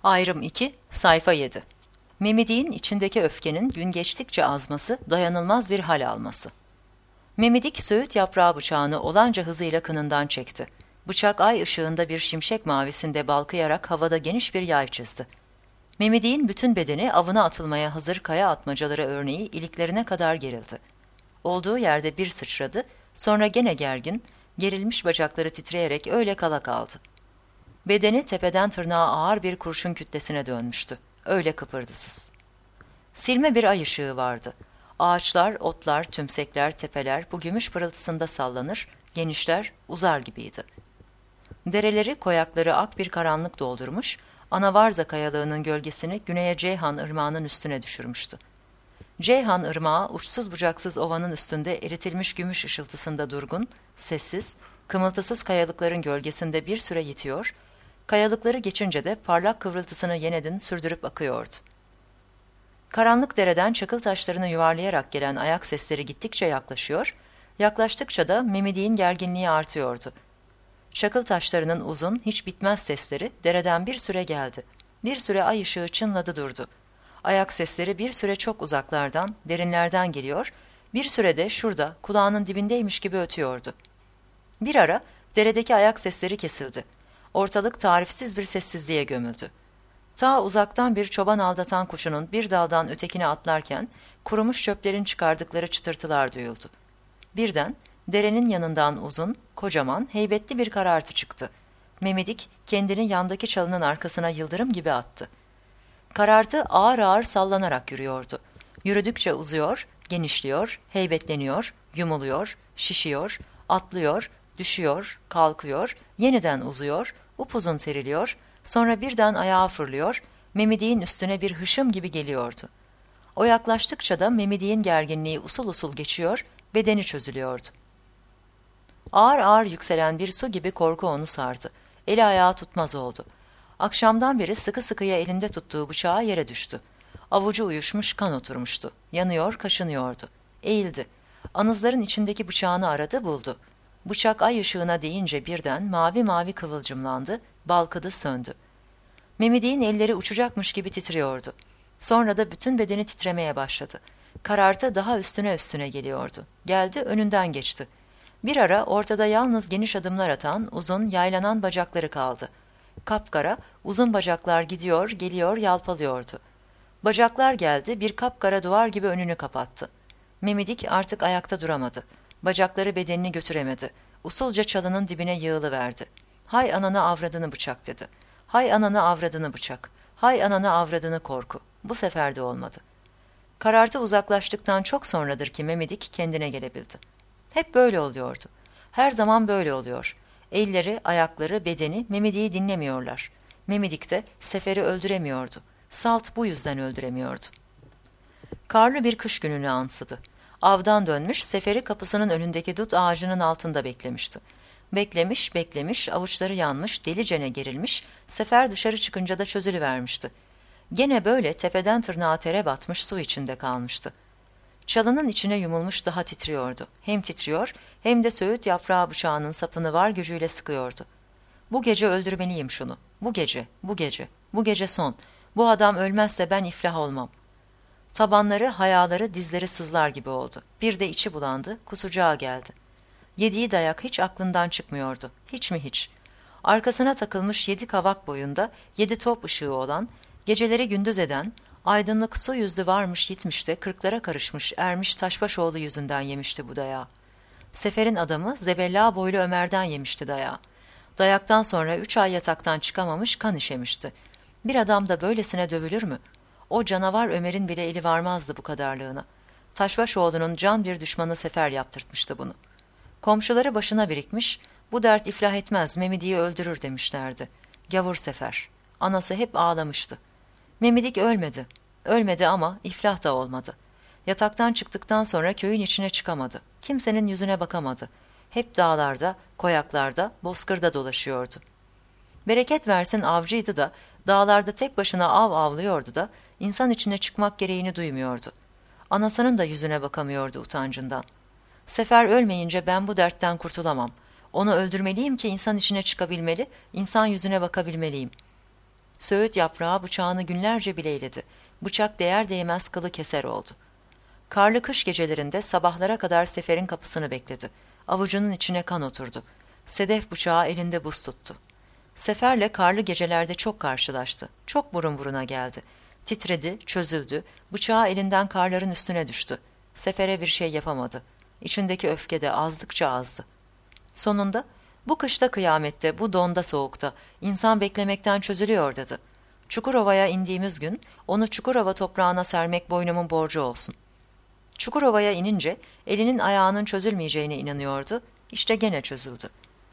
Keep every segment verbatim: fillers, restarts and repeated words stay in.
Ayrım iki, sayfa yedi. Memedik'in içindeki öfkenin gün geçtikçe azması, dayanılmaz bir hal alması. Memedik söğüt yaprağı bıçağını olanca hızıyla kınından çekti. Bıçak ay ışığında bir şimşek mavisinde balkıyarak havada geniş bir yay çizdi. Memedik'in bütün bedeni avına atılmaya hazır kaya atmacaları örneği iliklerine kadar gerildi. Olduğu yerde bir sıçradı, sonra gene gergin, gerilmiş bacakları titreyerek öyle kala kaldı. Bedeni tepeden tırnağa ağır bir kurşun kütlesine dönmüştü. Öyle kıpırdısız. Silme bir ay ışığı vardı. Ağaçlar, otlar, tümsekler, tepeler bu gümüş pırıltısında sallanır, genişler, uzar gibiydi. Dereleri, koyakları ak bir karanlık doldurmuş, Anavarza kayalığının gölgesini güneye Ceyhan ırmağının üstüne düşürmüştü. Ceyhan ırmağı uçsuz bucaksız ovanın üstünde eritilmiş gümüş ışıltısında durgun, sessiz, kımıltısız kayalıkların gölgesinde bir süre yitiyor, kayalıkları geçince de parlak kıvrıltısını yeniden sürdürüp akıyordu. Karanlık dereden çakıl taşlarını yuvarlayarak gelen ayak sesleri gittikçe yaklaşıyor, yaklaştıkça da Memedik'in gerginliği artıyordu. Çakıl taşlarının uzun, hiç bitmez sesleri dereden bir süre geldi. Bir süre ay ışığı çınladı durdu. Ayak sesleri bir süre çok uzaklardan, derinlerden geliyor, bir sürede şurada, kulağının dibindeymiş gibi ötüyordu. Bir ara deredeki ayak sesleri kesildi. Ortalık tarifsiz bir sessizliğe gömüldü. Ta uzaktan bir çoban aldatan kuşunun bir daldan ötekine atlarken kurumuş çöplerin çıkardıkları çıtırtılar duyuldu. Birden derenin yanından uzun, kocaman, heybetli bir karartı çıktı. Memedik kendini yandaki çalının arkasına yıldırım gibi attı. Karartı ağır ağır sallanarak yürüyordu. Yürüdükçe uzuyor, genişliyor, heybetleniyor, yumuluyor, şişiyor, atlıyor, düşüyor, kalkıyor, yeniden uzuyor, upuzun seriliyor, sonra birden ayağa fırlıyor, Memedik'in üstüne bir hışım gibi geliyordu. O yaklaştıkça da Memedik'in gerginliği usul usul geçiyor, bedeni çözülüyordu. Ağır ağır yükselen bir su gibi korku onu sardı. Eli ayağı tutmaz oldu. Akşamdan beri sıkı sıkıya elinde tuttuğu bıçağı yere düştü. Avucu uyuşmuş, kan oturmuştu. Yanıyor, kaşınıyordu. Eğildi. Anızların içindeki bıçağını aradı, buldu. Bıçak ay ışığına değince birden mavi mavi kıvılcımlandı, balkıdı, söndü. Memedik'in elleri uçacakmış gibi titriyordu. Sonra da bütün bedeni titremeye başladı. Karartı daha üstüne üstüne geliyordu. Geldi, önünden geçti. Bir ara ortada yalnız geniş adımlar atan, uzun, yaylanan bacakları kaldı. Kapkara, uzun bacaklar gidiyor, geliyor, yalpalıyordu. Bacaklar geldi, bir kapkara duvar gibi önünü kapattı. Memedik artık ayakta duramadı. Bacakları bedenini götüremedi. Usulca çalının dibine yığılıverdi. Hay ananı avradını bıçak dedi. Hay ananı avradını bıçak. Hay ananı avradını korku. Bu sefer de olmadı. Karartı uzaklaştıktan çok sonradır ki Memedik kendine gelebildi. Hep böyle oluyordu. Her zaman böyle oluyor. Elleri, ayakları, bedeni Memedik'i dinlemiyorlar. Memedik de Sefer'i öldüremiyordu. Salt bu yüzden öldüremiyordu. Karlı bir kış gününü ansıdı. Avdan dönmüş, Sefer'i kapısının önündeki dut ağacının altında beklemişti. Beklemiş, beklemiş, avuçları yanmış, delicene gerilmiş, Sefer dışarı çıkınca da çözülüvermişti. Gene böyle tepeden tırnağa tere batmış su içinde kalmıştı. Çalının içine yumulmuş daha titriyordu. Hem titriyor hem de söğüt yaprağı bıçağının sapını var gücüyle sıkıyordu. Bu gece öldürmeliyim şunu. Bu gece, bu gece, bu gece son. Bu adam ölmezse ben iflah olmam. Tabanları, hayaları, dizleri sızlar gibi oldu. Bir de içi bulandı, kusacağı geldi. Yediği dayak hiç aklından çıkmıyordu. Hiç mi hiç? Arkasına takılmış yedi kavak boyunda, yedi top ışığı olan, geceleri gündüz eden, aydınlık su yüzlü varmış yitmiş de kırklara karışmış Ermiş Taşbaşoğlu yüzünden yemişti bu dayağı. Sefer'in adamı Zebella boylu Ömer'den yemişti dayağı. Dayaktan sonra üç ay yataktan çıkamamış, kan işemişti. Bir adam da böylesine dövülür mü? O canavar Ömer'in bile eli varmazdı bu kadarlığına. Taşbaşoğlu'nun can bir düşmanı Sefer yaptırtmıştı bunu. Komşuları başına birikmiş, bu dert iflah etmez, Memedik'i öldürür demişlerdi. Gavur Sefer. Anası hep ağlamıştı. Memedik ölmedi. Ölmedi ama iflah da olmadı. Yataktan çıktıktan sonra köyün içine çıkamadı. Kimsenin yüzüne bakamadı. Hep dağlarda, koyaklarda, bozkırda dolaşıyordu. Bereket versin avcıydı da, dağlarda tek başına av avlıyordu da, insan içine çıkmak gereğini duymuyordu. Anasının da yüzüne bakamıyordu utancından. Sefer ölmeyince ben bu dertten kurtulamam. Onu öldürmeliyim ki insan içine çıkabilmeli, insan yüzüne bakabilmeliyim. Söğüt yaprağı bıçağını günlerce bileyledi. Bıçak değer değmez kılı keser oldu. Karlı kış gecelerinde sabahlara kadar Sefer'in kapısını bekledi. Avucunun içine kan oturdu. Sedef bıçağı elinde buz tuttu. Sefer'le karlı gecelerde çok karşılaştı. Çok burun buruna geldi. Titredi, çözüldü, bıçağı elinden karların üstüne düştü. Sefer'e bir şey yapamadı. İçindeki öfke de azdıkça azdı. Sonunda, bu kışta kıyamette, bu donda soğukta, insan beklemekten çözülüyor dedi. Çukurova'ya indiğimiz gün, onu Çukurova toprağına sermek boynumun borcu olsun. Çukurova'ya inince, elinin ayağının çözülmeyeceğine inanıyordu, işte gene çözüldü.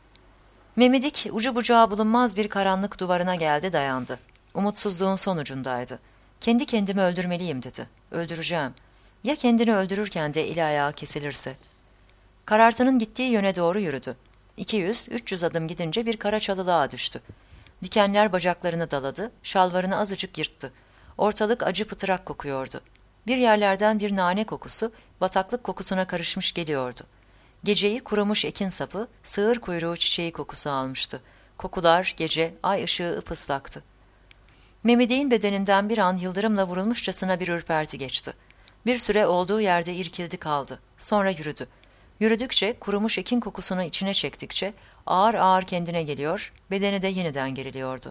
Memidik, ucu bucağı bulunmaz bir karanlık duvarına geldi dayandı. Umutsuzluğun sonucundaydı. Kendi kendimi öldürmeliyim dedi. Öldüreceğim. Ya kendini öldürürken de eli ayağı kesilirse? Karartının gittiği yöne doğru yürüdü. iki yüz üç yüz adım gidince bir kara çalılığa düştü. Dikenler bacaklarını daladı, şalvarını azıcık yırttı. Ortalık acı pıtırak kokuyordu. Bir yerlerden bir nane kokusu, bataklık kokusuna karışmış geliyordu. Geceyi kurumuş ekin sapı, sığır kuyruğu çiçeği kokusu almıştı. Kokular, gece, ay ışığı ıpıslaktı. Memidik'in bedeninden bir an yıldırımla vurulmuşçasına bir ürperti geçti. Bir süre olduğu yerde irkildi kaldı. Sonra yürüdü. Yürüdükçe, kurumuş ekin kokusunu içine çektikçe, ağır ağır kendine geliyor, bedeni de yeniden geriliyordu.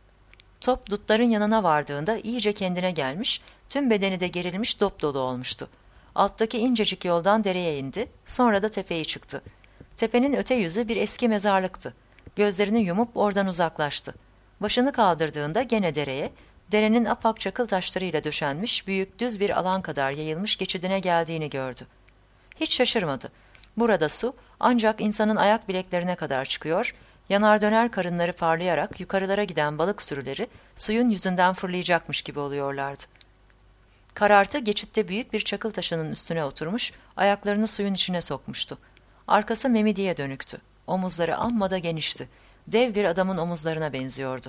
Top dutların yanına vardığında iyice kendine gelmiş, tüm bedeni de gerilmiş dopdolu olmuştu. Alttaki incecik yoldan dereye indi, sonra da tepeyi çıktı. Tepenin öte yüzü bir eski mezarlıktı. Gözlerini yumup oradan uzaklaştı. Başını kaldırdığında gene dereye, derenin apak çakıl taşlarıyla döşenmiş büyük düz bir alan kadar yayılmış geçidine geldiğini gördü. Hiç şaşırmadı. Burada su ancak insanın ayak bileklerine kadar çıkıyor, yanar döner karınları parlayarak yukarılara giden balık sürüleri suyun yüzünden fırlayacakmış gibi oluyorlardı. Karartı geçitte büyük bir çakıl taşının üstüne oturmuş, ayaklarını suyun içine sokmuştu. Arkası Memidik'e dönüktü. Omuzları amma da genişti. Dev bir adamın omuzlarına benziyordu.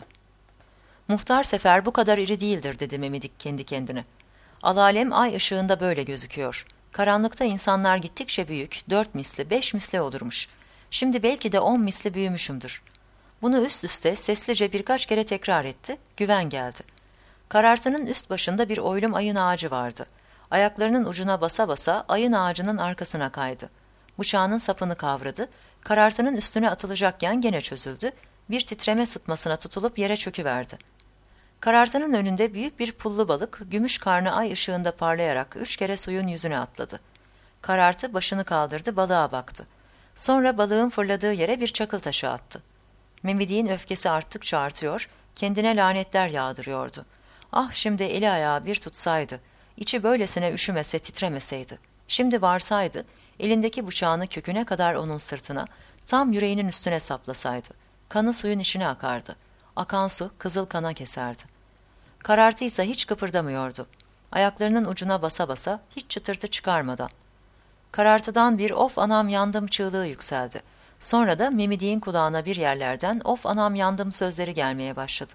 Muhtar Sefer bu kadar iri değildir dedi Memidik kendi kendine. Alalem ay ışığında böyle gözüküyor. Karanlıkta insanlar gittikçe büyük, dört misli, beş misli olurmuş. Şimdi belki de on misli büyümüşümdür. Bunu üst üste seslice birkaç kere tekrar etti, güven geldi. Karartının üst başında bir oylum ayın ağacı vardı. Ayaklarının ucuna basa basa ayın ağacının arkasına kaydı. Bıçağının sapını kavradı, karartının üstüne atılacakken gene çözüldü, bir titreme sıtmasına tutulup yere çöküverdi. Karartının önünde büyük bir pullu balık, gümüş karnı ay ışığında parlayarak üç kere suyun yüzüne atladı. Karartı başını kaldırdı, balığa baktı. Sonra balığın fırladığı yere bir çakıl taşı attı. Memidik'in öfkesi arttıkça artıyor, kendine lanetler yağdırıyordu. Ah şimdi eli ayağı bir tutsaydı, içi böylesine üşümese titremeseydi. Şimdi varsaydı, elindeki bıçağını köküne kadar onun sırtına, tam yüreğinin üstüne saplasaydı. Kanı suyun içine akardı. Akan su kızıl kana keserdi. Karartı ise hiç kıpırdamıyordu. Ayaklarının ucuna basa basa, hiç çıtırtı çıkarmadan. Karartıdan bir of anam yandım çığlığı yükseldi. Sonra da Memidik'in kulağına bir yerlerden of anam yandım sözleri gelmeye başladı.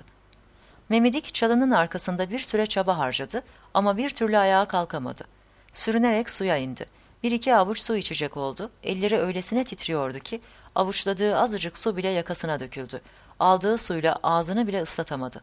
Memidik çalının arkasında bir süre çaba harcadı ama bir türlü ayağa kalkamadı. Sürünerek suya indi. Bir iki avuç su içecek oldu. Elleri öylesine titriyordu ki avuçladığı azıcık su bile yakasına döküldü. Aldığı suyla ağzını bile ıslatamadı.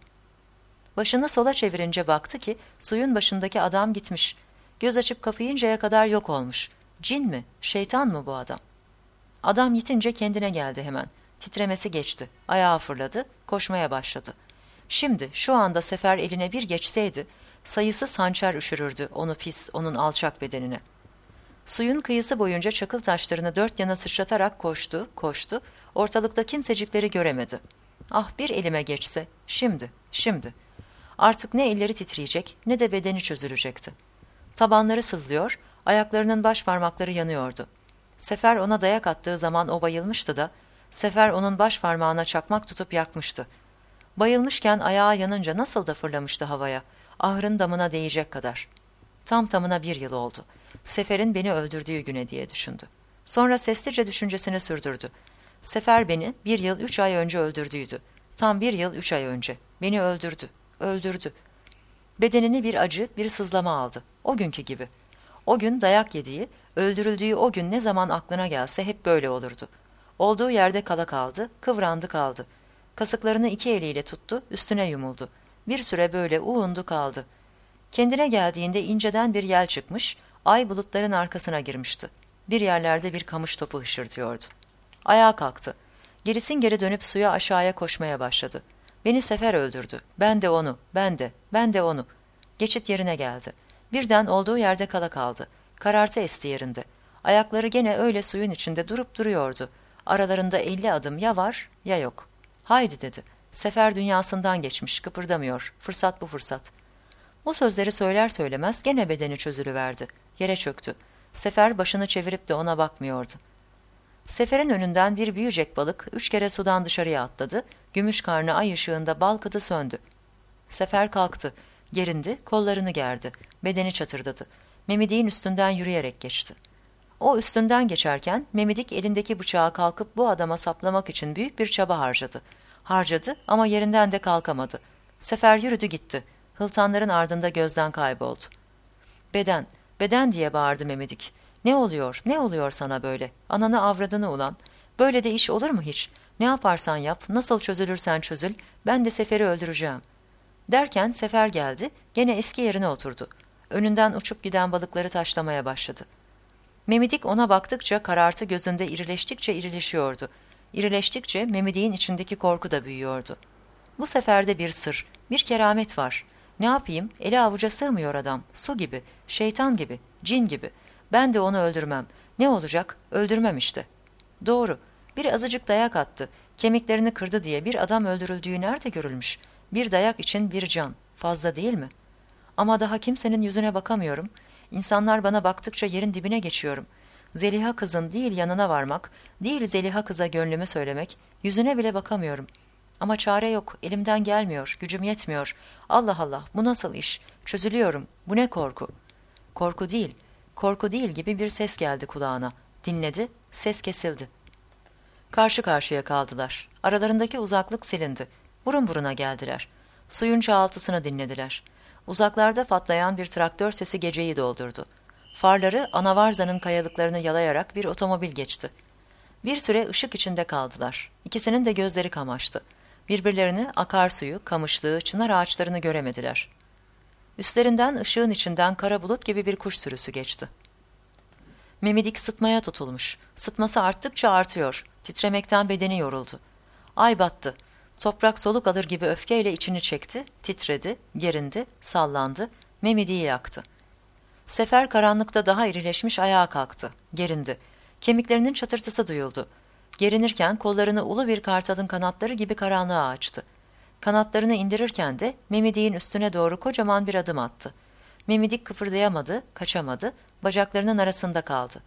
Başını sola çevirince baktı ki suyun başındaki adam gitmiş. Göz açıp kapayıncaya kadar yok olmuş. Cin mi, şeytan mı bu adam? Adam yitince kendine geldi hemen. Titremesi geçti. Ayağa fırladı, koşmaya başladı. Şimdi şu anda Sefer eline bir geçseydi, sayısız hançer üşürürdü onu pis, onun alçak bedenine. Suyun kıyısı boyunca çakıl taşlarını dört yana sıçratarak koştu, koştu, ortalıkta kimsecikleri göremedi. Ah bir elime geçse, şimdi, şimdi. Artık ne elleri titreyecek, ne de bedeni çözülecekti. Tabanları sızlıyor, ayaklarının baş parmakları yanıyordu. Sefer ona dayak attığı zaman o bayılmıştı da, Sefer onun baş parmağına çakmak tutup yakmıştı. Bayılmışken ayağı yanınca nasıl da fırlamıştı havaya, ahırın damına değecek kadar. Tam tamına bir yıl oldu. Sefer'in beni öldürdüğü güne diye düşündü. Sonra seslice düşüncesini sürdürdü. Sefer beni bir yıl üç ay önce öldürdüydü. Tam bir yıl üç ay önce. Beni öldürdü, öldürdü. Bedenini bir acı, bir sızlama aldı. O günkü gibi. O gün dayak yediği, öldürüldüğü o gün ne zaman aklına gelse hep böyle olurdu. Olduğu yerde kala kaldı, kıvrandı kaldı. Kasıklarını iki eliyle tuttu, üstüne yumuldu. Bir süre böyle uğundu kaldı. Kendine geldiğinde inceden bir yel çıkmış, ay bulutların arkasına girmişti. Bir yerlerde bir kamış topu hışırtıyordu. Ayağa kalktı. Gerisin geri dönüp suya aşağıya koşmaya başladı. Beni Sefer öldürdü. Ben de onu, ben de, ben de onu. Geçit yerine geldi. Birden olduğu yerde kala kaldı. Karartı esti yerinde. Ayakları gene öyle suyun içinde durup duruyordu. Aralarında elli adım ya var ya yok. Haydi dedi. Sefer dünyasından geçmiş, kıpırdamıyor. Fırsat bu fırsat. Bu sözleri söyler söylemez gene bedeni çözülüverdi. Yere çöktü. Sefer başını çevirip de ona bakmıyordu. Seferin önünden bir büyücek balık üç kere sudan dışarıya atladı. Gümüş karnı ay ışığında balkıdı söndü. Sefer kalktı. Gerindi, kollarını gerdi. Bedeni çatırdadı. Memidik'in üstünden yürüyerek geçti. O üstünden geçerken Memidik elindeki bıçağı kalkıp bu adama saplamak için büyük bir çaba harcadı. Harcadı ama yerinden de kalkamadı. Sefer yürüdü gitti. Hıltanların ardında gözden kayboldu. Beden, beden diye bağırdı Memidik. Ne oluyor, ne oluyor sana böyle? Ananı avradını ulan. Böyle de iş olur mu hiç? Ne yaparsan yap, nasıl çözülürsen çözül, ben de Sefer'i öldüreceğim. Derken Sefer geldi, gene eski yerine oturdu. Önünden uçup giden balıkları taşlamaya başladı. Memidik ona baktıkça karartı gözünde irileştikçe irileşiyordu. İrileştikçe Memidik'in içindeki korku da büyüyordu. Bu seferde bir sır, bir keramet var. Ne yapayım, eli avuca sığmıyor adam, su gibi, şeytan gibi, cin gibi. Ben de onu öldürmem. Ne olacak? Öldürmem işte. Doğru, bir azıcık dayak attı, kemiklerini kırdı diye bir adam öldürüldüğü nerede görülmüş? Bir dayak için bir can, fazla değil mi? Ama daha kimsenin yüzüne bakamıyorum. İnsanlar bana baktıkça yerin dibine geçiyorum. Zeliha kızın değil yanına varmak, değil Zeliha kıza gönlümü söylemek, yüzüne bile bakamıyorum. Ama çare yok, elimden gelmiyor, gücüm yetmiyor. Allah Allah, bu nasıl iş? Çözülüyorum, bu ne korku? Korku değil, korku değil gibi bir ses geldi kulağına. Dinledi, ses kesildi. Karşı karşıya kaldılar. Aralarındaki uzaklık silindi. Burun buruna geldiler. Suyun çağaltısını dinlediler. Uzaklarda patlayan bir traktör sesi geceyi doldurdu. Farları Anavarza'nın kayalıklarını yalayarak bir otomobil geçti. Bir süre ışık içinde kaldılar. İkisinin de gözleri kamaştı. Birbirlerini, akarsuyu, kamışlığı, çınar ağaçlarını göremediler. Üstlerinden ışığın içinden kara bulut gibi bir kuş sürüsü geçti. Memidik sıtmaya tutulmuş. Sıtması arttıkça artıyor. Titremekten bedeni yoruldu. Ay battı. Toprak soluk alır gibi öfkeyle içini çekti, titredi, gerindi, sallandı, Memidik'i yaktı. Sefer karanlıkta daha irileşmiş ayağa kalktı, gerindi. Kemiklerinin çatırtısı duyuldu. Gerinirken kollarını ulu bir kartalın kanatları gibi karanlığa açtı. Kanatlarını indirirken de Memidik'in üstüne doğru kocaman bir adım attı. Memidik kıpırdayamadı, kaçamadı, bacaklarının arasında kaldı.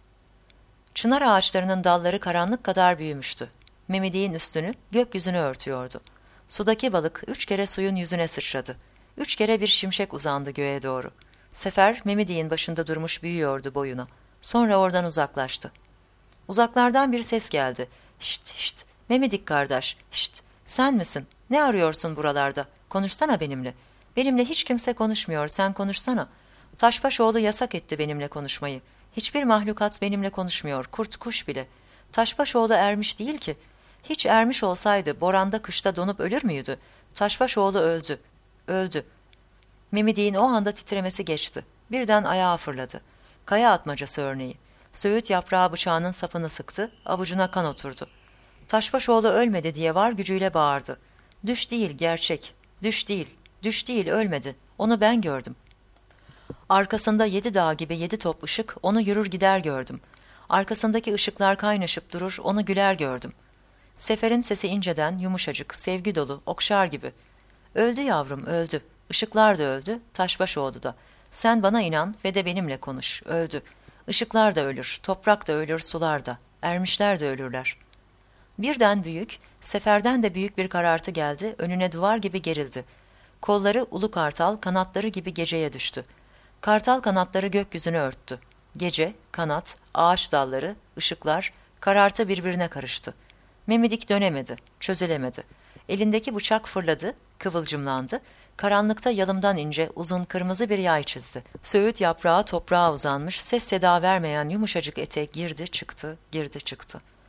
Çınar ağaçlarının dalları karanlık kadar büyümüştü. Memidik'in üstünü, gökyüzünü örtüyordu. Sudaki balık üç kere suyun yüzüne sıçradı. Üç kere bir şimşek uzandı göğe doğru. Sefer Memidik'in başında durmuş büyüyordu boyuna. Sonra oradan uzaklaştı. Uzaklardan bir ses geldi. Şşt şşt, Memidik kardeş, şşt, sen misin? Ne arıyorsun buralarda? Konuşsana benimle. Benimle hiç kimse konuşmuyor, sen konuşsana. Taşbaşoğlu yasak etti benimle konuşmayı. Hiçbir mahlukat benimle konuşmuyor, kurt kuş bile. Taşbaşoğlu ermiş değil ki. Hiç ermiş olsaydı Boran'da kışta donup ölür müydü? Taşbaşoğlu öldü. Öldü. Memidik'in o anda titremesi geçti. Birden ayağa fırladı. Kaya atmacası örneği. Söğüt yaprağı bıçağının sapını sıktı, avucuna kan oturdu. Taşbaşoğlu ölmedi diye var gücüyle bağırdı. Düş değil, gerçek. Düş değil, düş değil, ölmedi. Onu ben gördüm. Arkasında yedi dağ gibi yedi top ışık, onu yürür gider gördüm. Arkasındaki ışıklar kaynaşıp durur, onu güler gördüm. Sefer'in sesi inceden, yumuşacık, sevgi dolu, okşar gibi. Öldü yavrum, öldü. Işıklar da öldü, Taşbaşoğlu da. Sen bana inan ve de benimle konuş, öldü. Işıklar da ölür, toprak da ölür, sular da. Ermişler de ölürler. Birden büyük, Sefer'den de büyük bir karartı geldi, önüne duvar gibi gerildi. Kolları ulu kartal, kanatları gibi geceye düştü. Kartal kanatları gökyüzünü örttü. Gece, kanat, ağaç dalları, ışıklar, karartı birbirine karıştı. Memidik dönemedi, çözülemedi. Elindeki bıçak fırladı, kıvılcımlandı. Karanlıkta yalımdan ince, uzun kırmızı bir yay çizdi. Söğüt yaprağı toprağa uzanmış, ses seda vermeyen yumuşacık etek girdi çıktı, girdi çıktı.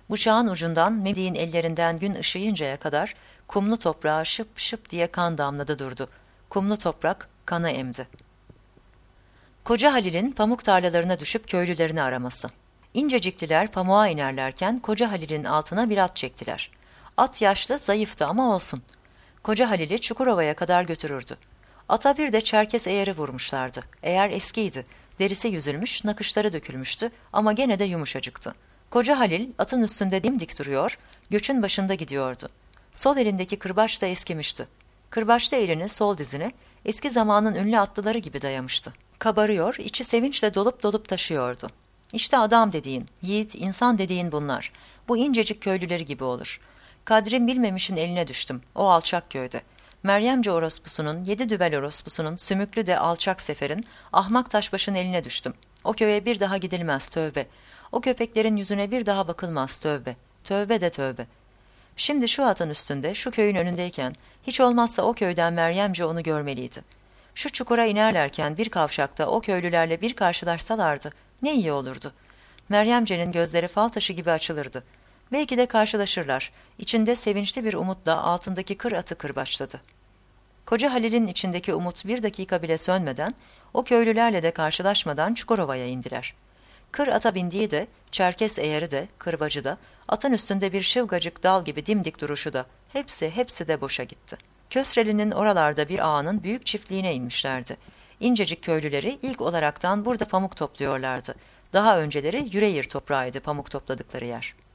Bıçağın ucundan Memedik'in ellerinden gün ışıyıncaya kadar kumlu toprağa şıp şıp diye kan damladı durdu. Kumlu toprak kanı emdi. Koca Halil'in pamuk tarlalarına düşüp köylülerini araması. İncecikliler pamuğa inerlerken Koca Halil'in altına bir at çektiler. At yaşlı, zayıftı ama olsun. Koca Halil'i Çukurova'ya kadar götürürdü. Ata bir de Çerkes eğeri vurmuşlardı. Eğer eskiydi, derisi yüzülmüş, nakışları dökülmüştü ama gene de yumuşacıktı. Koca Halil atın üstünde dimdik duruyor, göçün başında gidiyordu. Sol elindeki kırbaç da eskimişti. Kırbaçlı elini sol dizine, eski zamanın ünlü atlıları gibi dayamıştı. Kabarıyor, içi sevinçle dolup dolup taşıyordu. İşte adam dediğin, yiğit, insan dediğin bunlar. Bu incecik köylüleri gibi olur. Kadrim bilmemişin eline düştüm, o alçak köyde. Meryemce orospusunun, yedi düvel orospusunun, sümüklü de alçak seferin, ahmak taşbaşın eline düştüm. O köye bir daha gidilmez, tövbe. O köpeklerin yüzüne bir daha bakılmaz, tövbe. Tövbe de tövbe. Şimdi şu atın üstünde, şu köyün önündeyken, hiç olmazsa o köyden Meryemce onu görmeliydi. Şu çukura inerlerken bir kavşakta o köylülerle bir karşılaşsalardı, ne iyi olurdu. Meryemce'nin gözleri fal taşı gibi açılırdı. Belki de karşılaşırlar. İçinde sevinçli bir umutla altındaki kır atı kırbaçladı. Koca Halil'in içindeki umut bir dakika bile sönmeden, o köylülerle de karşılaşmadan Çukurova'ya indiler. Kır ata bindiği de, Çerkes eğeri de, kırbacı da, atın üstünde bir şıvgacık dal gibi dimdik duruşu da, hepsi hepsi de boşa gitti. Kösreli'nin oralarda bir ağanın büyük çiftliğine inmişlerdi. İncecik köylüleri ilk olaraktan burada pamuk topluyorlardı. Daha önceleri Yüreğir toprağıydı pamuk topladıkları yer.